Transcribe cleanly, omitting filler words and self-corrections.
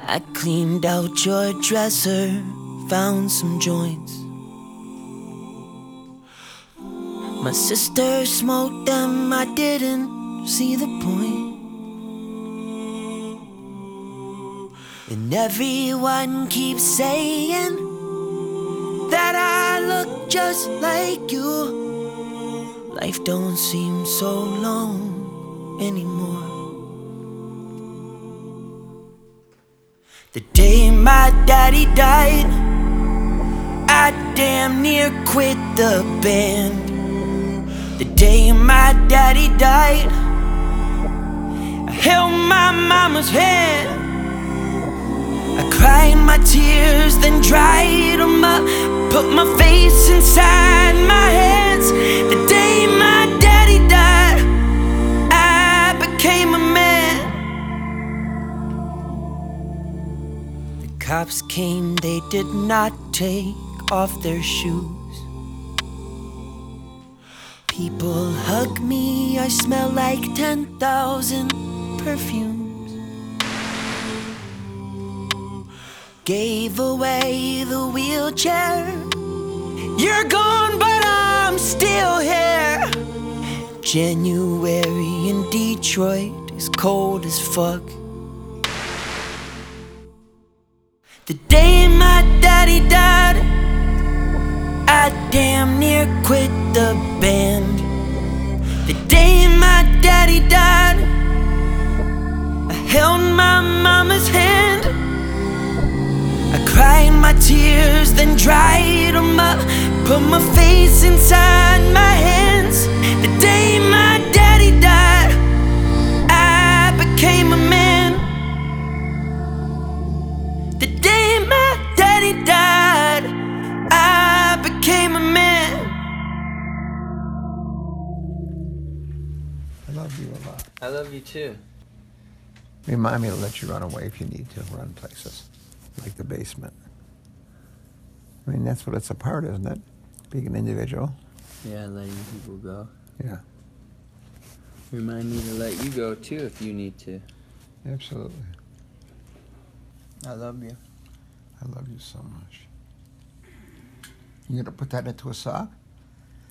I cleaned out your dresser, found some joints. My sister smoked them, I didn't see the point. And everyone keeps saying that I look just like you. Life don't seem so long anymore. The day my daddy died, I damn near quit the band. The day my daddy died, I held my mama's hand. I cried my tears, then dried them up, put my face inside my hands. The day my daddy died, I became a man. The cops came, they did not take off their shoes. People hug me, I smell like 10,000 perfumes. Gave away the wheelchair. You're gone, but I'm still here. January in Detroit is cold as fuck. The day my daddy died, I damn near quit the band. The day my daddy died, I held my mama's hand. I cried my tears, then dried them up, put my face inside my hands. The day my daddy died, I became a man. The day my daddy died, I became a man. I love you a lot. I love you too. Remind me to let you run away if you need to run places, like the basement. I mean, that's what it's about, isn't it? Being an individual. Yeah, letting people go. Yeah, Remind me to let you go too if you need to. absolutely. I love you. I love you so much. You gonna put that into a sock?